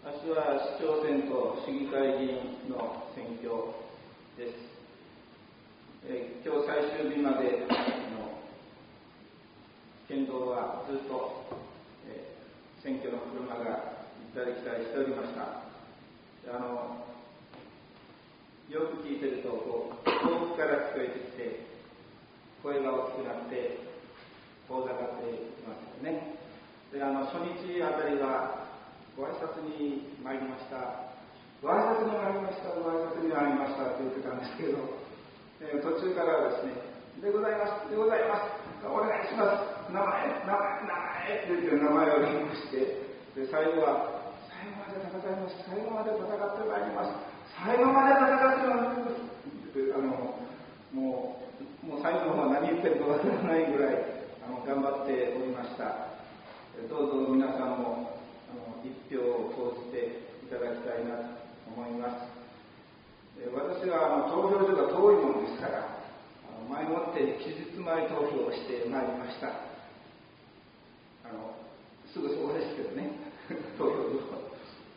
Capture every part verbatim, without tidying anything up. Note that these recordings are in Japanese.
明日は市長選と市議会議員の選挙です。えー、今日最終日までの県道はずっと、えー、選挙の車が行ったり来たりしておりました。あのよく聞いてるとこう遠くから聞こえてきて声が大きくなって遠ざかっていますよね。であの初日あたりはご挨拶に参りました、ご挨拶に参りました、ご挨拶に参りましたと言ってたんですけど、えー、途中からはですね、でございます、でございます、お願いします、名前、名前、名前って言って名前をリンクして、で最後は、最後まで戦います、最後まで戦ってまいります、最後まで戦ってまいりますってあのもう、もう最後の方は何言ってるかわからないぐらいあの頑張っておりました。どうぞ皆さんも一票を投じていただきたいなと思います。私はあの投票所が遠いものですから、あの前もって期日前投票をしてまいりました。あのすぐそこですけどね、投票所。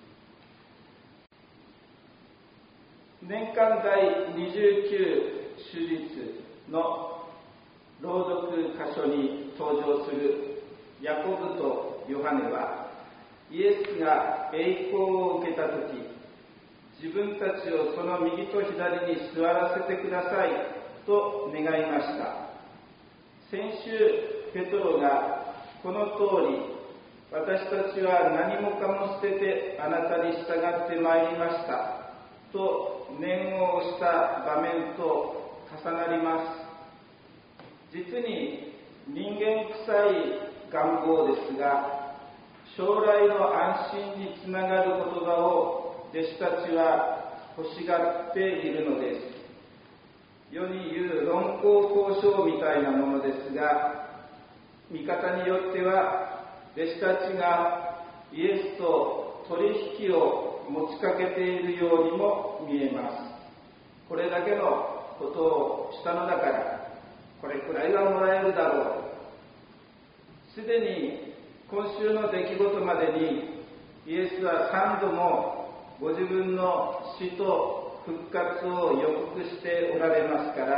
年間第にじゅうきゅう主日の朗読箇所に登場するヤコブとヨハネは、イエスが栄光を受けたとき、自分たちをその右と左に座らせてくださいと願いました。先週、ペトロがこの通り、私たちは何もかも捨ててあなたに従ってまいりましたと念を押した場面と重なります。実に人間臭い願望ですが、将来の安心につながる言葉を弟子たちは欲しがっているのです。世に言う論功行賞みたいなものですが、見方によっては弟子たちがイエスと取引を持ちかけているようにも見えます。これだけのことをしたのだからこれくらいはもらえるだろう。すでに今週の出来事までにイエスはさんどもご自分の死と復活を予告しておられますから、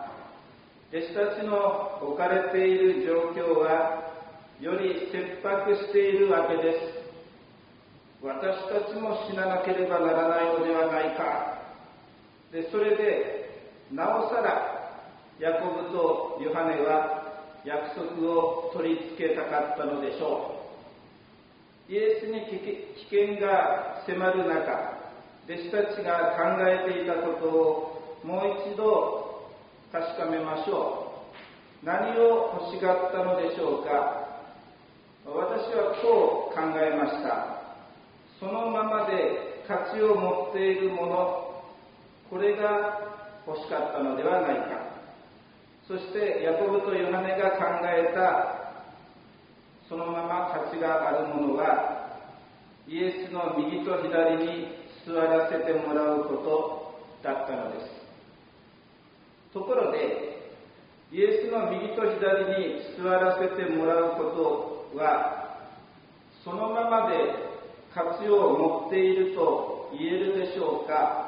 弟子たちの置かれている状況はより切迫しているわけです。私たちも死ななければならないのではないか。でそれでなおさらヤコブとヨハネは約束を取り付けたかったのでしょう。イエスに危険が迫る中、弟子たちが考えていたことをもう一度確かめましょう。何を欲しがったのでしょうか。私はこう考えました。そのままで価値を持っているもの、これが欲しかったのではないか。そしてヤコブとヨハネが考えたそのまま価値があるものは、イエスの右と左に座らせてもらうことだったのです。ところでイエスの右と左に座らせてもらうことは、そのままで価値を持っていると言えるでしょうか。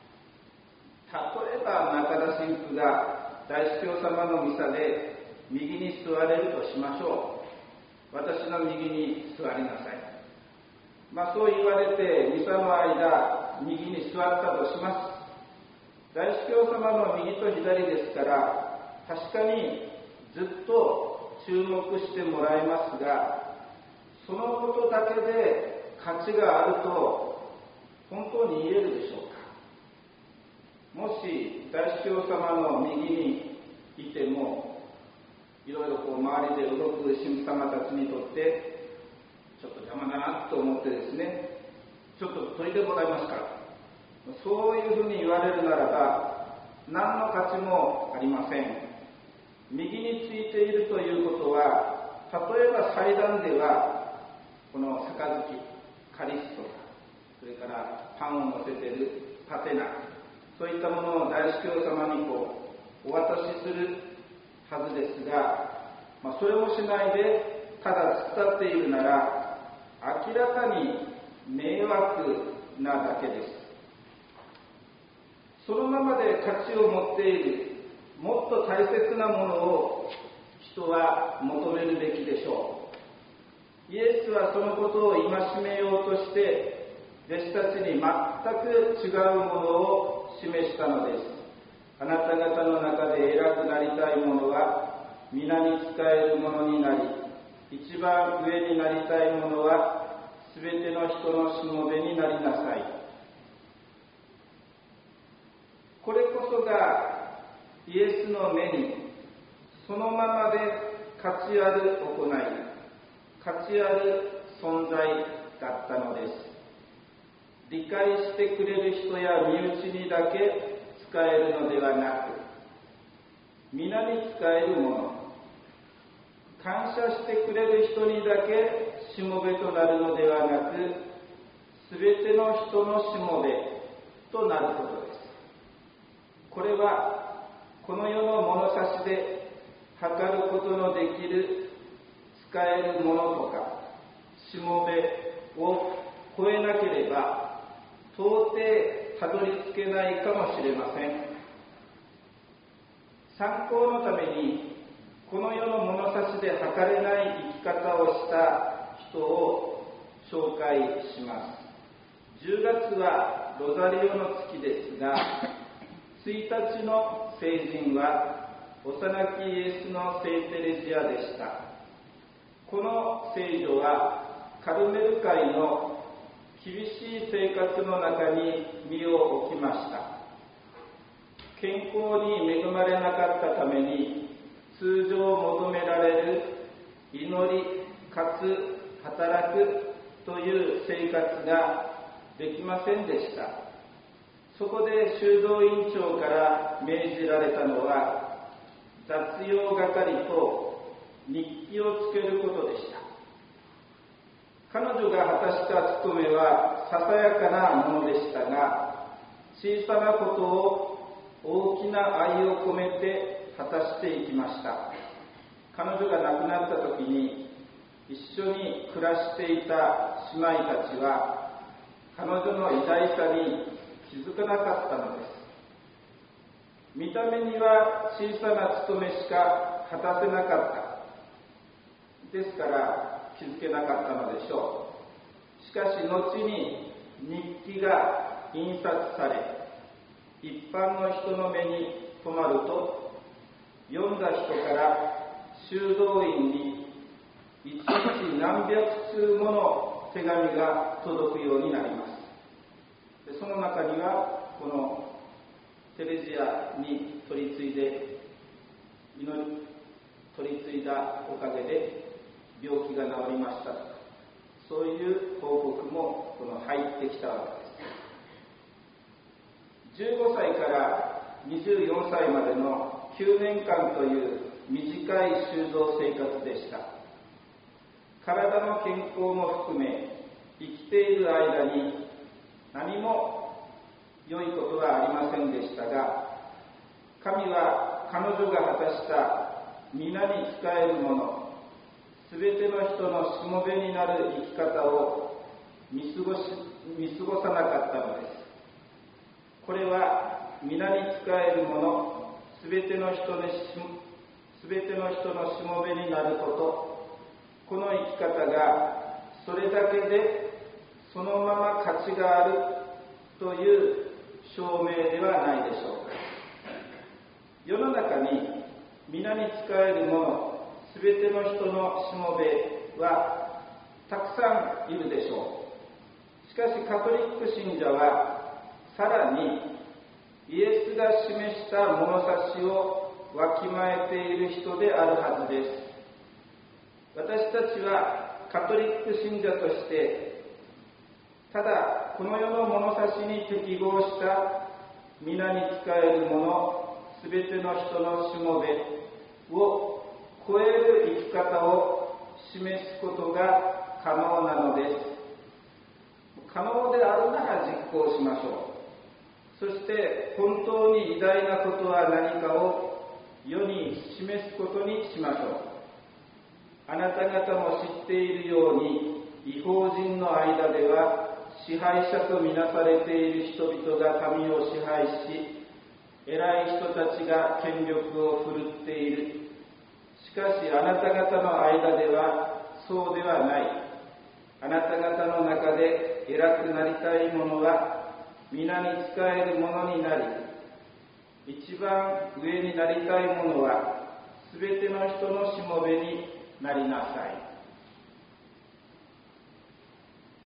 例えば中田神父が大司教様のミサで右に座れるとしましょう。私の右に座りなさい。まあそう言われてミサの間右に座ったとします。大司教様の右と左ですから確かにずっと注目してもらえますが、そのことだけで価値があると本当に言えるでしょうか。もし大司教様の右にいても、いろいろこう周りで動く神父様たちにとってちょっと邪魔だなと思ってですね、ちょっと取りでもらえますか、そういうふうに言われるならば何の価値もありません。右についているということは、例えば祭壇ではこの杯、カリスト、それからパンを乗せているパテナ、そういったものを大司教様にこうお渡しするはずですが、まあ、それをしないでただ突っ立っているなら、明らかに迷惑なだけです。そのままで価値を持っているもっと大切なものを人は求めるべきでしょう。イエスはそのことを戒めようとして弟子たちに全く違うものを示したのです。あなた方の中で偉くなりたい者は皆に仕える者になり、一番上になりたい者はすべての人のしもべになりなさい。これこそがイエスの目にそのままで価値ある行い、価値ある存在だったのです。理解してくれる人や身内にだけ使えるのではなく、皆に使えるもの、感謝してくれる人にだけしもべとなるのではなく、すべての人のしもべとなることです。これはこの世の物差しで測ることのできる使えるものとかしもべを超えなければ到底たどり着けないかもしれません。参考のためにこの世の物差しで測れない生き方をした人を紹介します。じゅうがつはロザリオの月ですが、ついたちの聖人は幼きイエスの聖テレジアでした。この聖女はカルメル会の厳しい生活の中に身を置きました。健康に恵まれなかったために通常求められる祈りかつ働くという生活ができませんでした。そこで修道院長から命じられたのは雑用係と日記をつけることでした。彼女が果たした務めはささやかなものでしたが、小さなことを大きな愛を込めて果たしていきました。彼女が亡くなった時に一緒に暮らしていた姉妹たちは彼女の偉大さに気づかなかったのです。見た目には小さな務めしか果たせなかった。ですから気づけなかったのでしょう。しかし後に日記が印刷され、一般の人の目に留まると、読んだ人から修道院にいちにち何百通もの手紙が届くようになります。その中にはこのテレジアに取り次いで祈り取り継いだおかげで病気が治りましたとか、そういう報告もこの入ってきたわけです。じゅうごさいからにじゅうよんさいまでのきゅうねんかんという短い修道生活でした。体の健康も含め生きている間に何も良いことはありませんでしたが、神は彼女が果たした皆に仕えるもの、すべての人のしもべになる生き方を見過ごし、見過ごさなかったのです。これは皆に仕えるもの、すべての人のしすべての人のしもべになること、この生き方がそれだけでそのまま価値があるという証明ではないでしょうか。世の中に皆に仕えるもの、すべての人のしもべはたくさんいるでしょう。しかしカトリック信者はさらにイエスが示した物差しをわきまえている人であるはずです。私たちはカトリック信者としてただこの世の物差しに適合した皆に仕えるもの、すべての人のしもべを超える生き方を示すことが可能なのです。可能であるなら実行しましょう。そして本当に偉大なことは何かを世に示すことにしましょう。あなた方も知っているように、異邦人の間では支配者とみなされている人々が民を支配し、偉い人たちが権力を振るっている。しかしあなた方の間ではそうではない。あなた方の中で偉くなりたい者は皆に仕える者になり、一番上になりたい者はすべての人のしもべになりなさい。